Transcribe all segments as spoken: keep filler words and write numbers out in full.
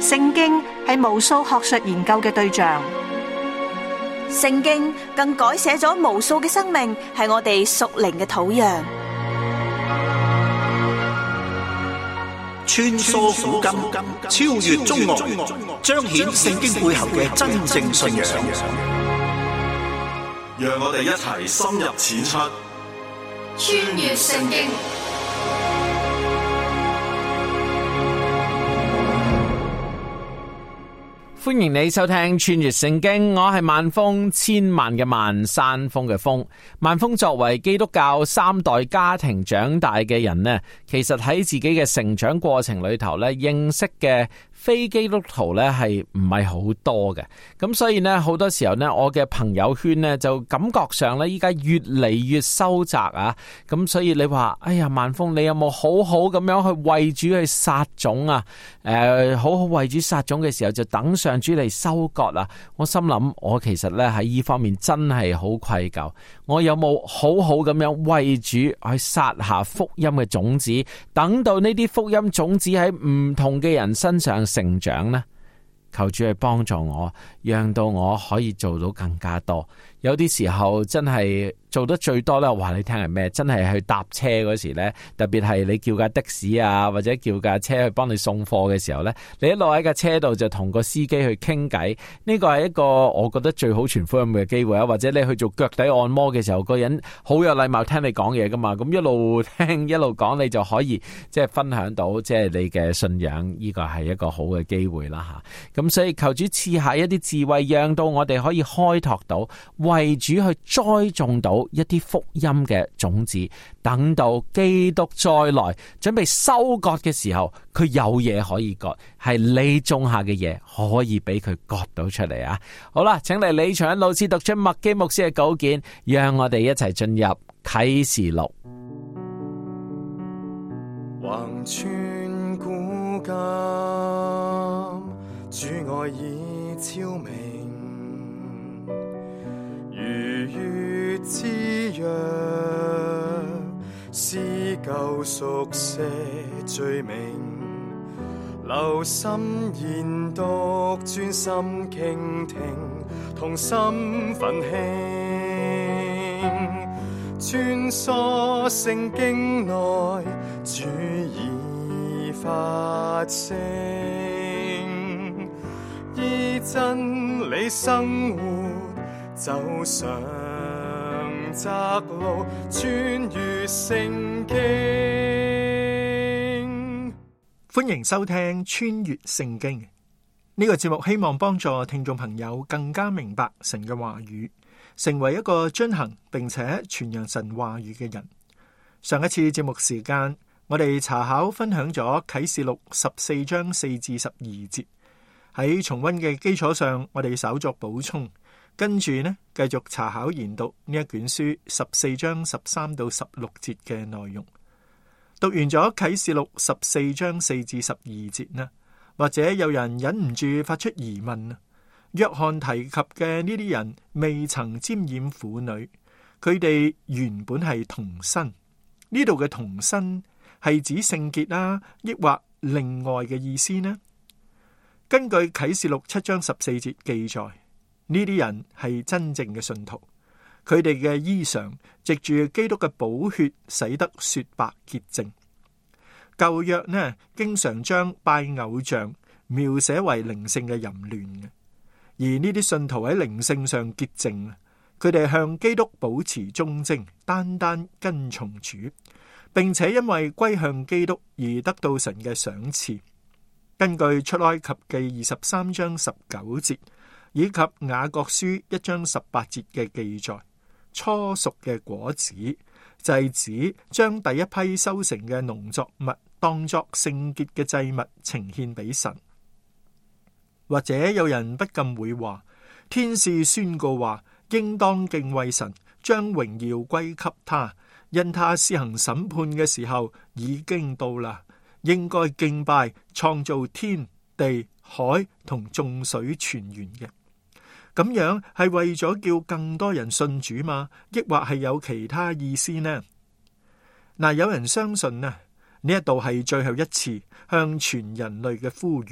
聖經係無數學術研究嘅對象， 聖經更改寫咗無數嘅生命，係我哋屬靈嘅土壤。 穿梭古今，超越中外，彰顯聖經背後嘅真正信仰。 讓我哋一齊深入淺出， 穿越聖經。 歡迎你收聽穿越聖經，我係萬峰，千萬嘅萬，山峰嘅峰。萬峰作為基督教三代家庭長大嘅人呢，其實喺自己嘅成長過程裏頭呢，認識嘅非基督徒呢係唔係好多嘅。咁所以呢，好多時候呢，我嘅朋友圈呢就感覺上呢，依家越嚟越收窄啊。咁所以你話，哎呀，萬峰，你有冇好好咁樣去為主去撒種啊？誒、呃，好好為主撒種嘅時候，就等上主嚟收割啦。我心諗，我其實咧喺呢方面真係好愧疚。我有冇好好咁樣為主去撒下福音嘅種子，等到呢啲福音種子喺唔同嘅人身上成長呢？求主去幫助我，讓到我可以做到更加多。有啲時候真係做得最多咧，我話你聽係咩？真係去搭車嗰時咧，特別係你叫架的士啊，或者叫架車去幫你送貨嘅時候咧，你一路喺架車度就同個司機去傾偈，呢個係一個我覺得最好傳福音嘅機會啊！或者你去做腳底按摩嘅時候，個人好有禮貌聽你講嘢噶嘛，咁一路聽一路講，你就可以即係分享到即係你嘅信仰，呢個係一個好嘅機會啦吓。咁所以求主賜下一啲智慧，讓到我哋可以開拓到為主去栽種到一啲福音嘅種子，等到基督再來準備收割嘅時候，佢有嘢可以割，係你種下嘅嘢可以俾佢割到出嚟啊！好啦，請嚟李長老師讀出麥基牧師嘅稿件，讓我哋一齊進入啟示錄。 橫穿古今，主愛已超明，如月之約，撕舊熟寫罪名，留心研讀，專心傾聽，同心奮興，穿梭聖經內，主已發聲，依真理生活，走上窄路，穿越聖經。 歡迎收聽穿越聖經呢個節目，希望幫助聽眾朋友更加明白神嘅話語，成為一個遵行並且傳揚神話語嘅人。上一次節目時間，我哋查考分享咗啟示錄十四章四至十二節，喺重溫嘅基礎上，我哋稍作補充。跟住呢，繼續查考研讀呢一卷書十四章十三到十六節嘅內容。讀完咗啟示錄十四章四至十二節呢，或者有人忍唔住發出疑問啊？約翰提及嘅呢啲人未曾沾染婦女，佢哋原本係童身。呢度嘅童身係指聖潔啦，抑或另外嘅意思呢？根據啟示錄七章十四節記載，呢啲人係真正嘅信徒，佢哋嘅衣裳藉住基督嘅寶血洗得雪白潔淨。舊約呢，經常將拜偶像描寫為靈性嘅淫亂嘅，而呢啲信徒喺靈性上潔淨，佢哋向基督保持忠貞，單單跟從主，並且因為歸向基督而得到神嘅賞賜。根據出埃及記二十三章十九節，以及雅各書一章十八節嘅記載，初熟嘅果子就係指將第一批收成嘅農作物當作聖潔嘅祭物呈獻俾神。或者有人不禁會話，天使宣告話，應當敬畏神，將榮耀歸給他，因他施行審判嘅時候已經到啦，應該敬拜創造天地海同眾水泉源嘅。咁樣係為咗叫更多人信主嘛？抑或係有其他意思呢？嗱，有人相信呢，呢一度係最後一次向全人類嘅呼籲，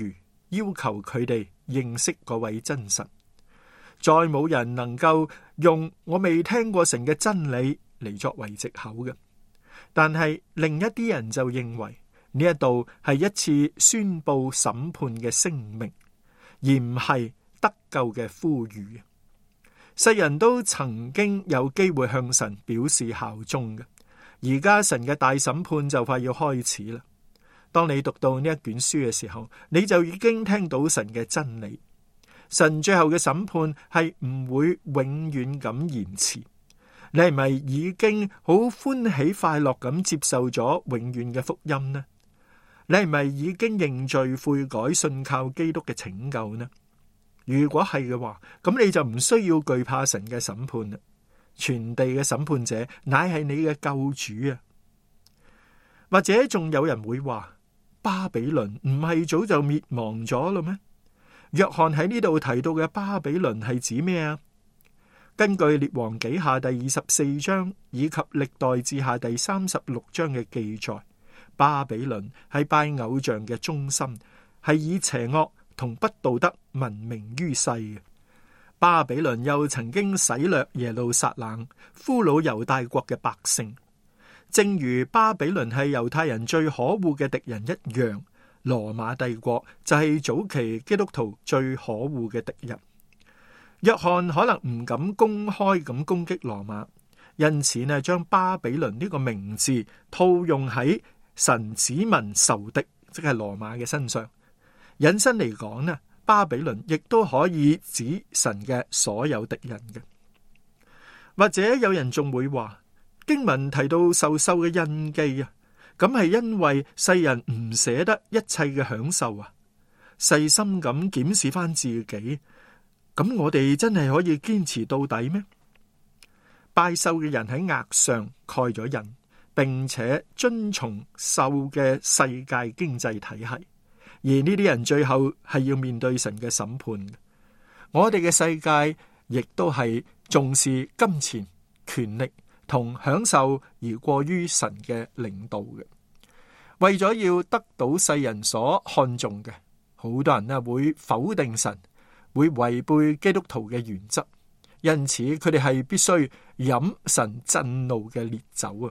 要求佢哋認識嗰位真神。再冇人能夠用我未聽過神嘅真理嚟作為藉口嘅。但係另一啲人就認為呢一度係一次宣布審判嘅聲明，而唔係得救嘅呼籲。世人都曾經有機會向神表示效忠嘅，而家神嘅大審判就快要開始啦。當你讀到呢一卷書嘅時候，你就已經聽到神嘅真理。神最後嘅審判係唔會永遠咁延遲。你係咪已經好歡喜快樂咁接受咗永遠嘅福音呢？你係咪已經認罪悔改，信靠基督嘅拯救呢？如果係嘅話，咁你就唔需要懼怕神嘅審判啦。全地嘅審判者乃係你嘅救主啊！或者仲有人會話，巴比倫唔係早就滅亡咗咯咩？約翰喺呢度提到嘅巴比倫係指咩啊？根據列王紀下第二十四章以及歷代志下第三十六章嘅記載，巴比倫係拜偶像嘅中心，係以邪惡同不道德聞名於世嘅。巴比倫又曾經洗掠耶路撒冷，俘虜猶大國嘅百姓。正如巴比倫係猶太人最可惡嘅敵人一樣，羅馬帝國就係早期基督徒最可惡嘅敵人。約翰可能唔敢公開咁攻擊羅馬，因此呢，將巴比倫呢個名字套用喺神子民仇敵，即係羅馬嘅身上。引申嚟講呢，巴比倫亦都可以指神嘅所有敵人嘅。或者有人仲會話，經文提到受獸嘅印記啊，咁係因為世人唔捨得一切嘅享受啊。細心咁檢視翻自己，咁我哋真係可以堅持到底咩？拜獸嘅人喺額上蓋咗印，並且遵從獸嘅世界經濟體系，而呢啲人最後係要面對神嘅審判。我哋嘅世界亦都係重視金錢、權力同享受而過於神嘅領導嘅，為咗要得到世人所看重嘅，好多人呢會否定神，會違背基督徒嘅原則，因此佢哋係必須飲神震怒嘅烈酒啊！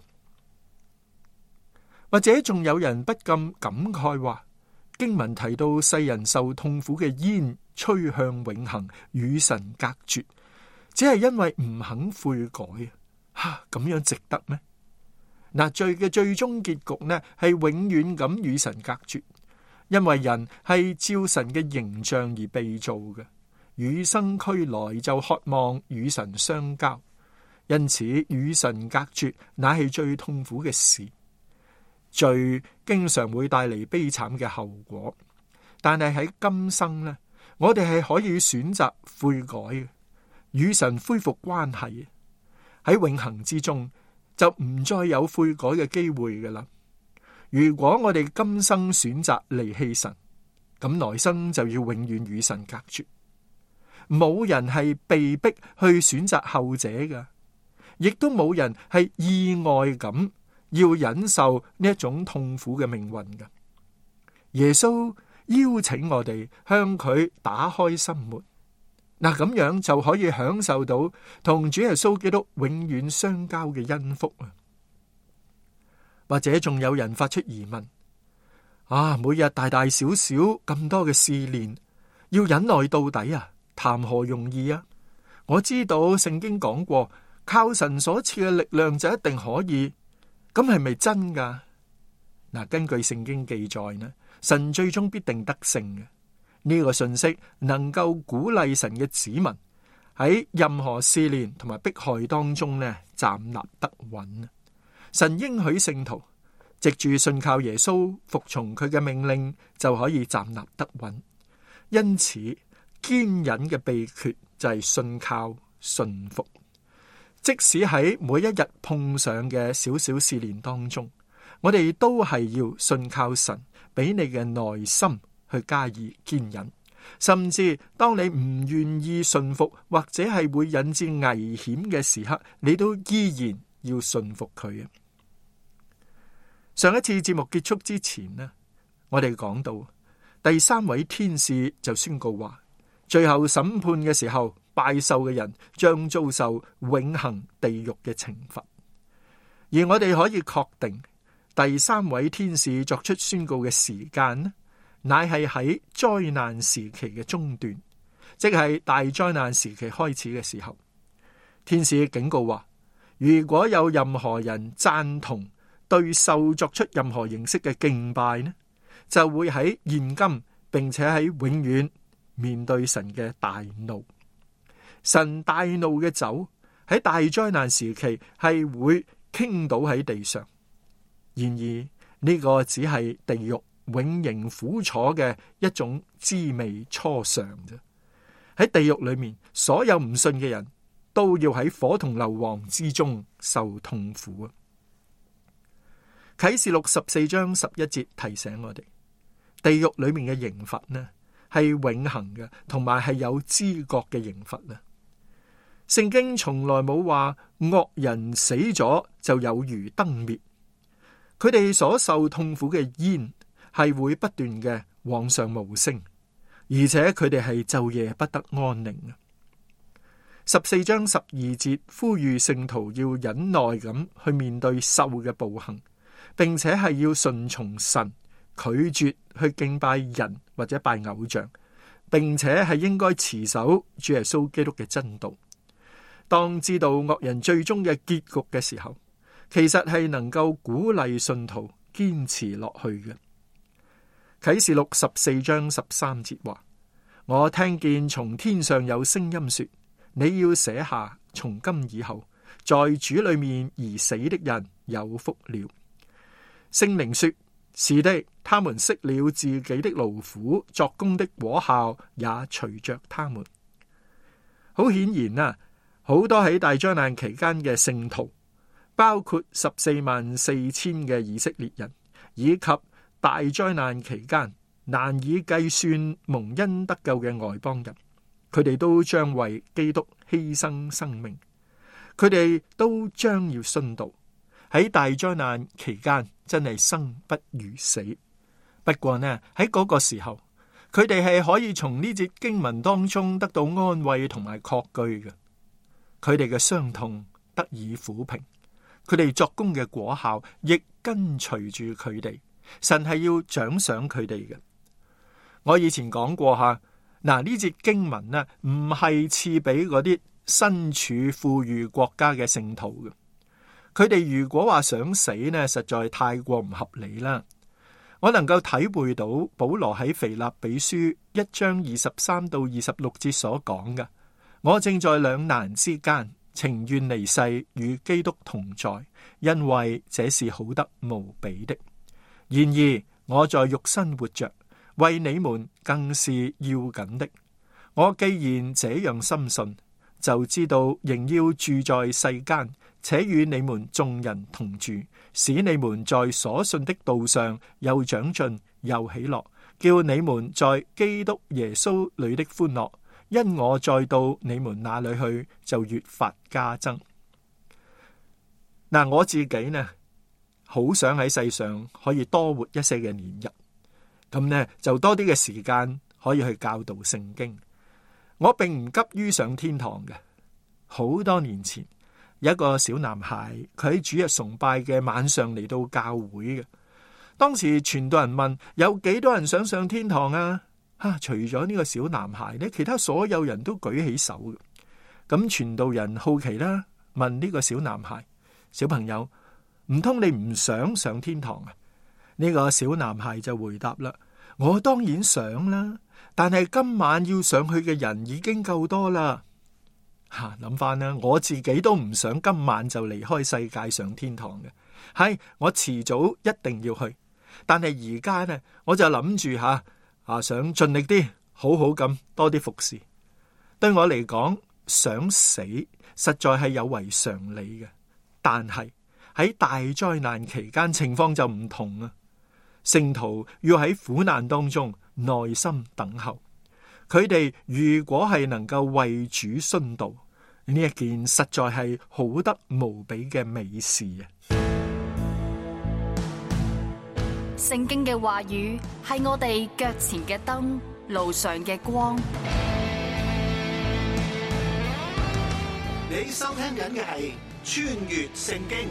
或者仲有人不禁感慨話，經文提到世人受痛苦嘅煙吹向永恆，與神隔絕，只係因為唔肯悔改啊！吓，咁樣值得咩？嗱，罪嘅最終結局呢係永遠咁與神隔絕，因為人係照神嘅形象而被造嘅。與生俱來就渴望與神相交，因此與神隔絕乃係最痛苦嘅事。罪經常會帶嚟悲慘嘅後果，但係喺今生呢，我哋係可以選擇悔改嘅，與神恢復關係。喺永恆之中就唔再有悔改嘅機會㗎喇。如果我哋今生選擇離棄神，咁來生就要永遠與神隔絕。冇人係被逼去選擇後者嘅，亦都冇人係意外咁要忍受呢一種痛苦嘅命運嘅。耶穌邀請我哋向佢打開心門，嗱，咁樣就可以享受到同主耶穌基督永遠相交嘅恩福啊！或者仲有人發出疑問：啊，每日大大小小咁多嘅試煉，要忍耐到底啊？談何容易啊！我知道聖經講過，靠神所賜嘅力量就一定可以，咁係咪真噶？嗱，根據聖經記載呢，神最終必定得勝嘅。呢個信息能夠鼓勵神嘅子民喺任何試煉同埋迫害當中呢，站立得穩。神應許聖徒藉住信靠耶穌，服從佢嘅命令，就可以站立得穩。因此，堅忍嘅秘訣就係信靠、信服。即使喺每一日碰上嘅小小試煉當中，我哋都係要信靠神，俾你嘅耐心去加以堅忍。甚至當你唔願意信服，或者係會引致危險嘅時刻，你都依然要信服佢啊！上一次節目結束之前呢，我哋講到第三位天使就宣告話，最後審判嘅時候，拜獸嘅人將遭受永恆地獄嘅懲罰。而我哋可以確定，第三位天使作出宣告嘅時間呢，乃係喺災難時期嘅中段，即係大災難時期開始嘅時候。天使警告話，如果有任何人贊同對獸作出任何形式嘅敬拜呢，就會喺現今並且喺永遠面對神嘅大怒。神大怒嘅酒喺大災難時期係會傾倒喺地上。然而呢個只係地獄永刑苦楚嘅一種滋味初嘗啫。喺地獄裏面，所有唔信嘅人都要喺火同硫磺之中受痛苦啊！啟示錄十四章十一節提醒我哋，地獄裏面嘅刑罰呢係永恆嘅，同埋係有知覺嘅刑罰啊！聖經從來冇話惡人死咗就有如燈滅，佢哋所受痛苦嘅煙係會不斷嘅往上冒升，而且佢哋係晝夜不得安寧啊！十四章十二節呼籲聖徒要忍耐咁去面對獸嘅暴行，並且係要順從神，拒絕去敬拜人或者拜偶像，並且係應該持守主耶穌基督嘅真道。當知道惡人最終嘅結局嘅時候，其實係能夠鼓勵信徒堅持落去嘅。啟示錄十四章十三節話，我聽見從天上有聲音說，你要寫下，從今以後在主裏面而死的人有福了。聖靈說，是的，他們息了自己的勞苦，作工的果效也隨着他們。好顯然啊，好多喺大災難期間嘅聖徒，包括十四萬四千嘅以色列人，以及大災難期間難以計算蒙恩得救嘅外邦人，佢哋都將為基督犧牲生命，佢哋都將要殉道。喺大災難期間真係生不如死。不過呢，喺嗰個時候，佢哋係可以從呢節經文當中得到安慰同埋確據嘅。佢哋嘅傷痛得以撫平，佢哋作工嘅果效亦跟隨住佢哋。神係要獎賞佢哋嘅。我以前講過吓，嗱，呢節經文呢唔係賜俾嗰啲身處富裕國家嘅聖徒嘅。佢哋如果話想死呢，實在太過唔合理啦。我能夠體會到保羅喺腓立比書一章二十三到二十六節所講嘅，我正在兩難之間，情願離世與基督同在，因為這是好得無比的。然而我在肉身活着，為你們更是要緊的。我既然這樣深信，就知道仍要住在世間，且與你們眾人同住，使你們在所信的道上又長進又喜樂，叫你們在基督耶穌裏的歡樂，因我再到你們那裏去，就越發加增。嗱，我自己呢，好想喺世上可以多活一些嘅年日，咁呢就多啲嘅時間可以去教導聖經。我並唔急於上天堂嘅。好多年前，有一個小男孩，佢喺主日崇拜嘅晚上嚟到教會嘅。當時傳道人問，有幾多人想上天堂啊？啊，除咗呢個小男孩呢，其他所有人都舉起手嘅。咁傳道人好奇啦，問呢個小男孩：小朋友，唔通你唔想上天堂啊？呢個小男孩就回答啦：我當然想啦，但係今晚要上去嘅人已經夠多啦。吓，諗翻啦，我自己都唔想今晚就離開世界上天堂嘅。係，我遲早一定要去，但係而家呢，我就諗住吓啊，想盡力啲，好好咁多啲服侍。對我嚟講，想死實在係有違常理嘅，但係喺大災難期間情況就唔同啊。聖徒要喺苦難當中耐心等候。佢哋如果係能夠為主殉道，呢一件實在係好得無比嘅美事啊！ 聖經嘅話語係我哋腳前嘅燈，路上嘅光。 你收聽緊嘅係穿越聖經。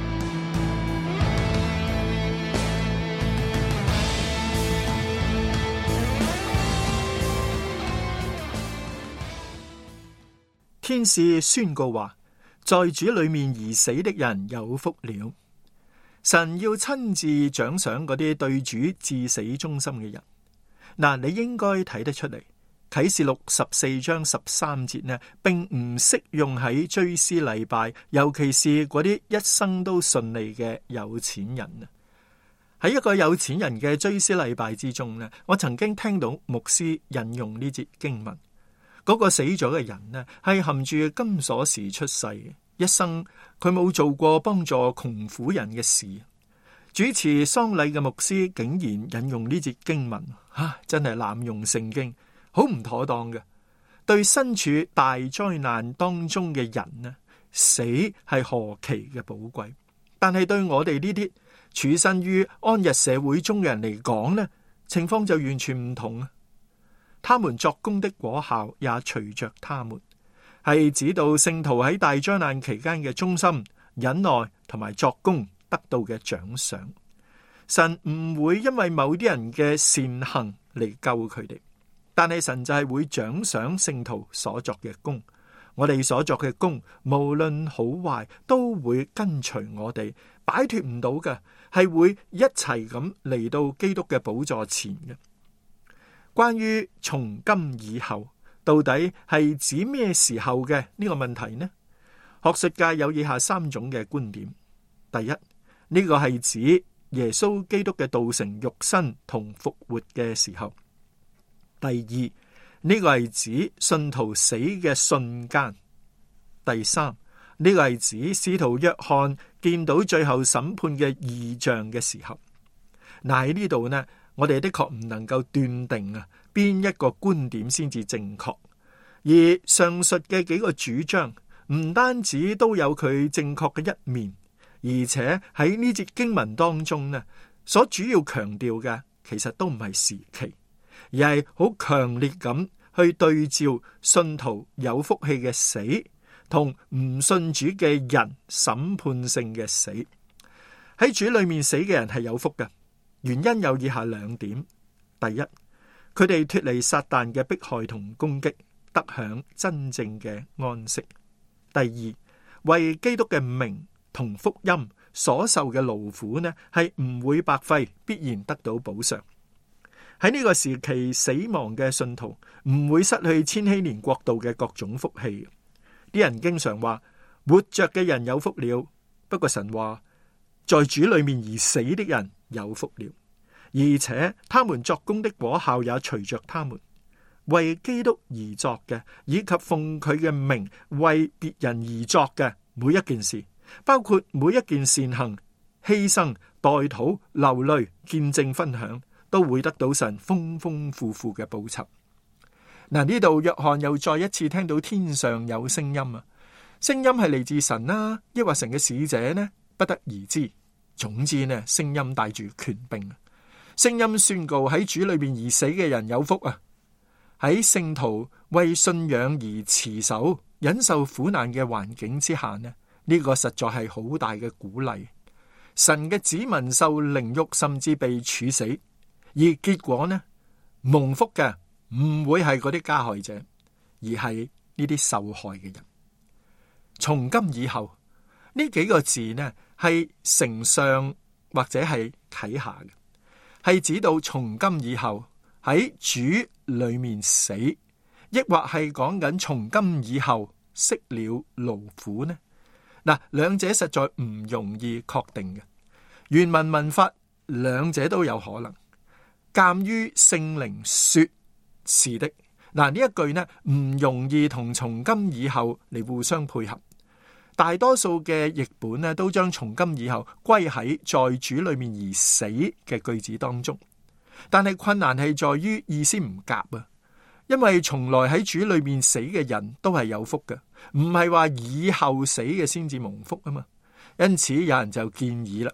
天使宣告話，在主裏面而死的人有福了。神要親自獎賞嗰啲對主至死忠心嘅人。嗱，你應該睇得出嚟，啟示錄十四章十三節呢，並唔適用喺追思禮拜，尤其是嗰啲一生都順利嘅有錢人啊。喺一個有錢人嘅追思禮拜之中呢，我曾經聽到牧師引用呢節經文，嗰、那個死咗嘅人呢，係含住金鎖匙出世嘅。一生佢冇做過幫助窮苦人嘅事。主持喪禮嘅牧師竟然引用呢節經文，啊，真係濫用聖經，好唔妥當嘅。對身處大災難當中嘅人呢，死係何其嘅寶貴。但係對我哋呢啲處身於安逸社會中嘅人嚟講呢，情況就完全唔同啊。他們作工的果效也隨着他們，係指到聖徒喺大災難期間嘅忠心、忍耐同埋作工得到嘅獎賞。神唔會因為某啲人嘅善行嚟救佢哋，但係神就係會獎賞聖徒所作嘅工。我哋所作嘅工，無論好壞，都會跟隨我哋，擺脫唔到嘅，係會一齊咁嚟到基督嘅寶座前嘅。關於從今以後，到底係指咩時候嘅呢個問題呢？學術界有以下三種嘅觀點。第一，呢個係指耶穌基督嘅道成肉身同復活嘅時候。第二，呢個係指信徒死嘅瞬間。第三，呢個係指使徒約翰見到最後審判嘅異象嘅時候。嗱，喺呢度呢，我哋的確唔能夠斷定啊，邊一個觀點先至正確。而上述嘅幾個主張，唔單止都有佢正確嘅一面，而且喺呢節經文當中呢，所主要強調嘅，其實都唔係時期，而係好強烈咁去對照信徒有福氣嘅死，同唔信主嘅人審判性嘅死。喺主裏面死嘅人係有福嘅，原因有以下兩點。第一，佢哋脫離撒旦嘅迫害同攻擊，得享真正嘅安息。第二，為基督嘅名同福音所受嘅勞苦呢，係唔會白費，必然得到補償。喺呢個時期死亡嘅信徒唔會失去千禧年國度嘅各種福氣。啲人經常話活着嘅人有福了，不過神話在主裏面而死的人有福了，而且他們作工的果效也隨着他們。為基督而作嘅，以及奉佢嘅名為別人而作嘅每一件事，包括每一件善行、犧牲、代禱、流淚、見證、分享，都會得到神豐豐富富嘅報酬。嗱，呢度約翰又再一次聽到天上有聲音啊！聲音係嚟自神啦，抑或神嘅使者呢？不得而知。總之呢，聲音帶住權柄，聲音宣告喺主裏面而死嘅人有福啊！喺聖徒為信仰而持守、忍受苦難嘅環境之下呢，呢個實在係好大嘅鼓勵。神嘅子民受凌辱，甚至被處死，而結果呢，蒙福嘅唔會係嗰啲加害者，而係呢啲受害嘅人。從今以後呢幾個字呢，係承上或者係啟下嘅，係指到從今以後喺主裏面死，抑或係講緊從今以後息了勞苦呢？嗱，兩者實在唔容易確定嘅。原文文法兩者都有可能。鑒於聖靈說是的，嗱，呢一句呢唔容易同從今以後嚟互相配合。大多數嘅譯本呢都將從今以後歸喺在主裏面而死嘅句子當中，但係困難係在於意思唔夾啊。因為從來喺主裏面死嘅人都係有福嘅，唔係話以後死嘅先至蒙福啊嘛。因此有人就建議啦，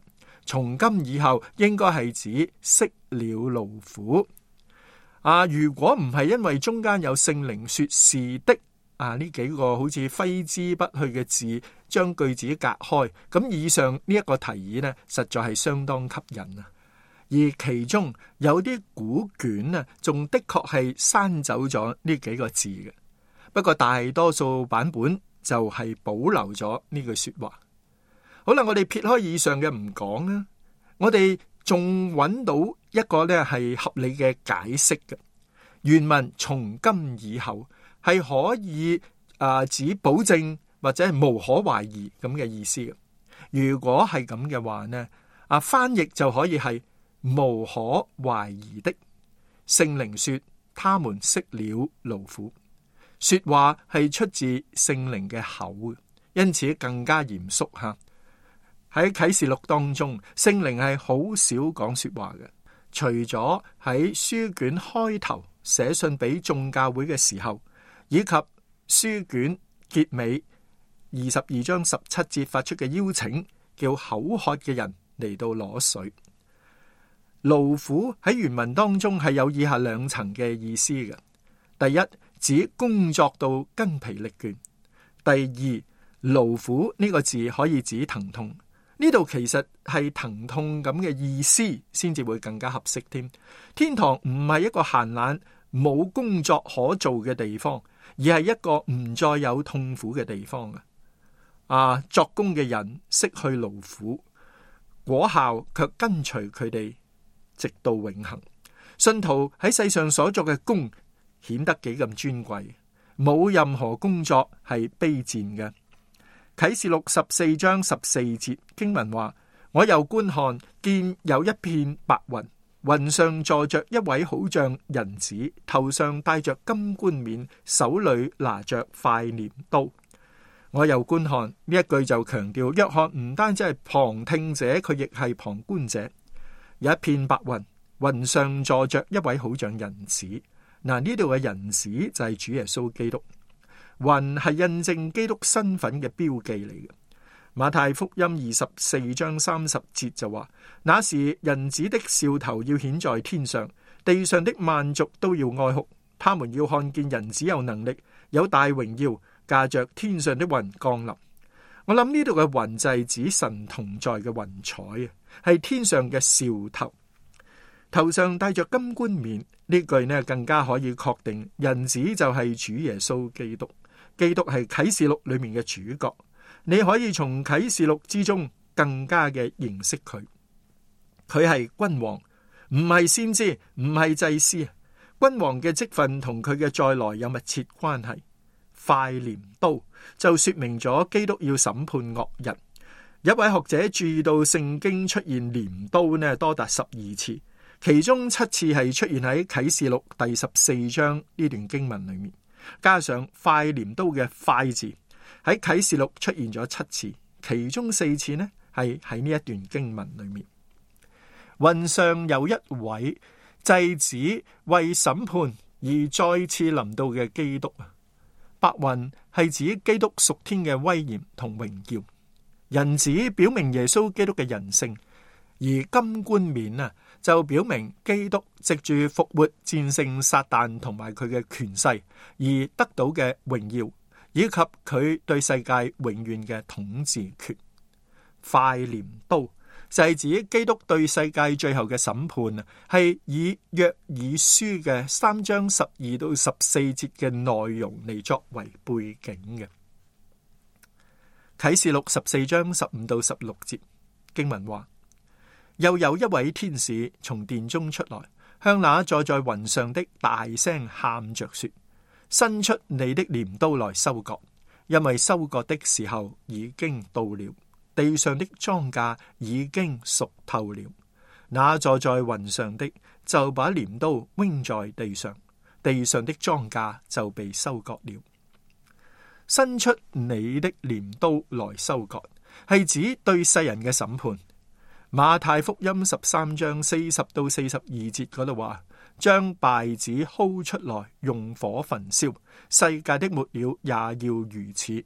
從今以後應該係指息了勞苦。啊，如果唔係因為中間有聖靈說是的啊呢幾個好似揮之不去嘅字將句子隔開，咁以上呢一個提議呢，實在係相當吸引啊。而其中有啲古卷啊，仲的確係刪走咗呢幾個字嘅。不過大多數版本就係保留咗呢句說話。好啦，我哋撇開以上嘅唔講啊，我哋仲揾到一個呢係合理嘅解釋嘅。原文從今以後係可以啊、呃、指保證或者係無可懷疑咁嘅意思嘅。如果係咁嘅話呢，啊翻譯就可以係無可懷疑的。聖靈說他們息了勞苦，說話係出自聖靈嘅口，因此更加嚴肅吓。喺啟示錄當中，聖靈係好少講說話嘅，除咗喺書卷開頭寫信俾眾教會嘅時候，以及書卷結尾二十二章十七節發出嘅邀請，叫口渴嘅人嚟到攞水。勞苦喺原文當中係有以下兩層嘅意思嘅。第一，指工作到筋疲力倦；第二，勞苦呢個字可以指疼痛。呢度其實係疼痛咁嘅意思，先至會更加合適添。天堂唔係一個閒懶冇工作可做嘅地方，而係一個唔再有痛苦嘅地方啊！啊，作工嘅人失去勞苦，果效卻跟隨佢哋直到永恆。信徒喺世上所作嘅工顯得幾咁尊貴，冇任何工作係卑賤嘅。啟示錄十四章十四節經文話：我又觀看，見有一片白雲，雲上坐着一位好像人子，頭上戴着金冠冕，手裏拿着快鐮刀。我又觀看，呢一句就強調約翰唔單止係旁聽者，佢亦係旁觀者。有一片白雲，雲上坐着一位好像人子。嗱，呢度嘅人子就係主耶穌基督。雲係印證基督身份嘅標記嚟嘅。馬太福音二十四章三十節就話：那時人子的兆頭要顯在天上，地上的萬族都要哀哭，他們要看見人子有能力，有大榮耀，駕着天上的雲降臨。我諗呢度嘅雲就係指神同在嘅雲彩啊，係天上嘅兆頭。頭上戴着金冠冕，呢句呢更加可以確定人子就係主耶穌基督。基督係啟示錄裏面嘅主角，你可以從啟示錄之中更加嘅認識佢。佢係君王，唔係先知，唔係祭司。君王嘅職分同佢嘅再來有密切關係。快鐮刀就說明咗基督要審判惡人。一位學者注意到聖經出現鐮刀呢多達十二次，其中七次係出現喺啟示錄第十四章呢段經文裏面。加上快鐮刀嘅快字喺啟示錄出現咗七次，其中四次呢係喺呢一段經文裏面。雲上有一位祭子為審判而再次臨到嘅基督啊！白雲係指基督屬天嘅威嚴同榮耀，人子表明耶穌基督嘅人性，而金冠冕啊就表明基督藉住復活戰勝撒旦同埋佢嘅權勢而得到嘅榮耀，以及佢對世界永遠嘅統治權。快鐮刀就係指基督對世界最後嘅審判啊，係以約珥書嘅三章十二到十四節嘅內容嚟作為背景嘅。啟示錄十四章十五到十六節經文話：又有一位天使從殿中出來，向那坐在雲上的大聲喊着說：伸出你的鐮刀來收割，因為收割的時候已經到了，地上的莊稼已經熟透了。那坐在雲上的就把鐮刀扔在地上，地上的莊稼就被收割了。伸出你的鐮刀來收割，係指對世人嘅審判。馬太福音十三章四十到四十二節嗰度話：將稗子薅出來，用火焚燒，世界的末了也要如此。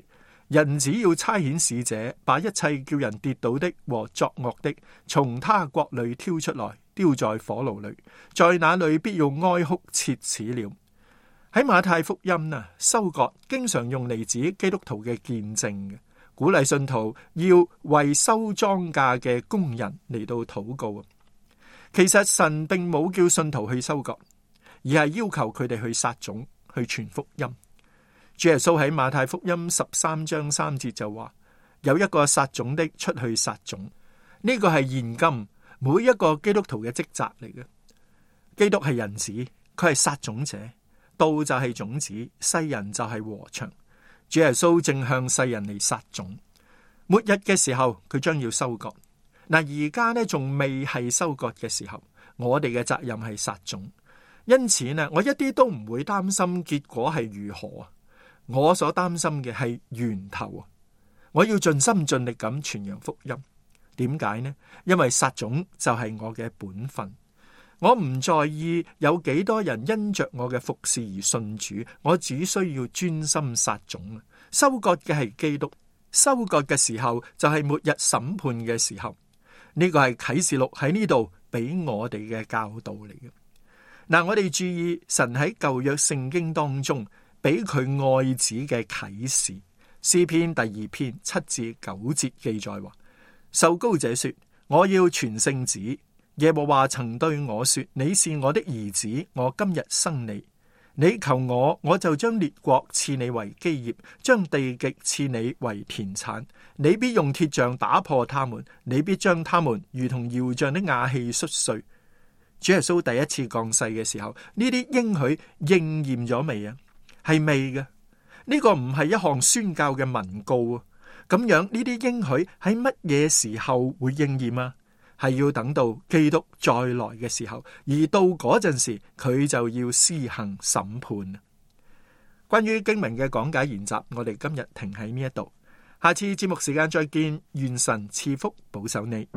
人只要差遣使者，把一切叫人跌倒的和作惡的，從他國裏挑出來，丟在火爐裏，在那裏必要哀哭切齒了。喺馬太福音啊，收割經常用嚟指基督徒嘅見證嘅，鼓勵信徒要為收莊稼嘅工人嚟到禱告。其實神並冇叫信徒去收割，而係要求佢哋去撒種，去傳福音。主耶穌喺馬太福音十三章三節就話，有一個撒種的出去撒種，呢個係現今每一個基督徒嘅職責嚟嘅。基督係人子，佢係撒種者，道就係種子，世人就係禾場。主耶穌正向世人嚟撒種。末日嘅時候，佢將要收割。嗱，而家呢仲未係收割嘅時候，我哋嘅責任係撒種。因此呢，我一啲都唔會擔心結果係如何啊。我所擔心嘅係源頭啊！我要盡心盡力咁傳揚福音。點解呢？因為撒種就係我嘅本分。我唔在意有幾多人因着我嘅服侍而信主，我只需要專心撒種。收割嘅係基督，收割嘅時候就係末日審判嘅時候。呢個係啟示錄喺呢度俾我哋嘅教導嚟嘅。嗱，我哋注意神喺舊約聖經當中俾佢愛子嘅啟示。詩篇第二篇七至九節記載話，受膏者說，我要傳聖旨。耶和華曾對我說，你是我的兒子，我今日生你。你求我，我就將列國賜你為基業，將地極賜你為田產。你必用鐵杖打破他們，你必將他們如同窯匠的瓦器摔碎。主耶穌第一次降世嘅時候，呢啲應許應驗咗未啊？係未嘅。呢個唔係一項宣教嘅文告啊。咁樣呢啲應許喺乜嘢時候會應驗啊？係要等到基督再來嘅時候，而到嗰陣時佢就要施行審判。關於經文嘅講解研習，我哋今日停喺呢一度，下次節目時間再見，願神賜福保守你。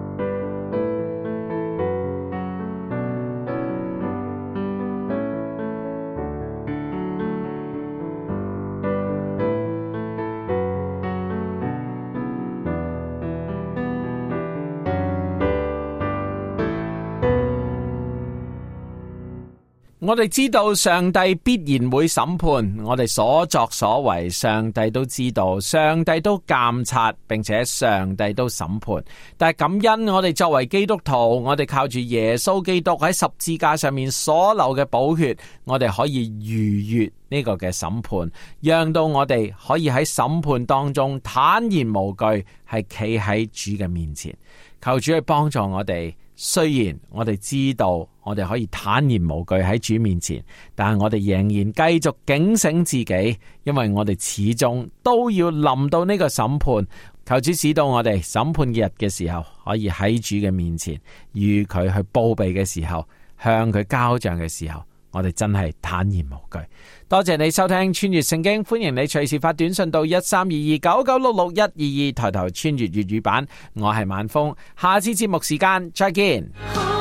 我哋知道上帝必然會審判我哋所作所為，上帝都知道，上帝都監察，並且上帝都審判。但係感恩我哋作為基督徒，我哋靠住耶穌基督喺十字架上面所流嘅寶血，我哋可以逾越呢個嘅審判，讓到我哋可以喺審判當中坦然無懼，係企喺主嘅面前。求主去幫助我哋。雖然我哋知道我哋可以坦然無懼喺主面前，但係我哋仍然繼續警醒自己，因為我哋始終都要臨到呢個審判。求主使到我哋審判日嘅時候，可以喺主嘅面前與佢去報備嘅時候，向佢交賬嘅時候，我哋真係坦然無懼。多謝你收聽穿越聖經，歡迎你隨時發短信到一三二二九九六六一二二，抬頭穿越粵語版。我係晚風，下次節目時間再見。